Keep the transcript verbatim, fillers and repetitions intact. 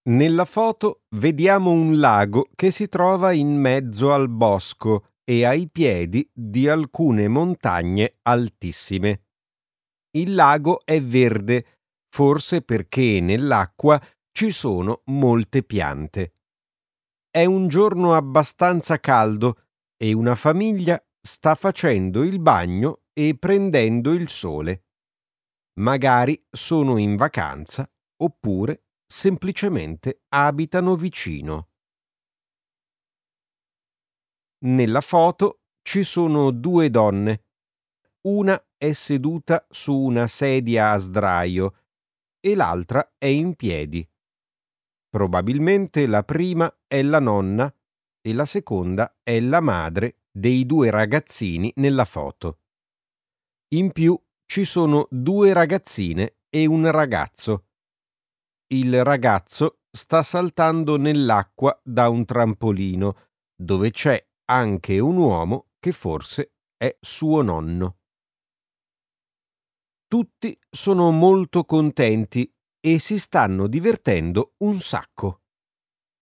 Nella foto vediamo un lago che si trova in mezzo al bosco e ai piedi di alcune montagne altissime. Il lago è verde, forse perché nell'acqua ci sono molte piante. È un giorno abbastanza caldo e una famiglia sta facendo il bagno e prendendo il sole. Magari sono in vacanza oppure semplicemente abitano vicino. Nella foto ci sono due donne. Una è seduta su una sedia a sdraio e l'altra è in piedi. Probabilmente la prima è la nonna e la seconda è la madre dei due ragazzini nella foto. In più ci sono due ragazzine e un ragazzo. Il ragazzo sta saltando nell'acqua da un trampolino, dove c'è anche un uomo che forse è suo nonno. Tutti sono molto contenti e si stanno divertendo un sacco.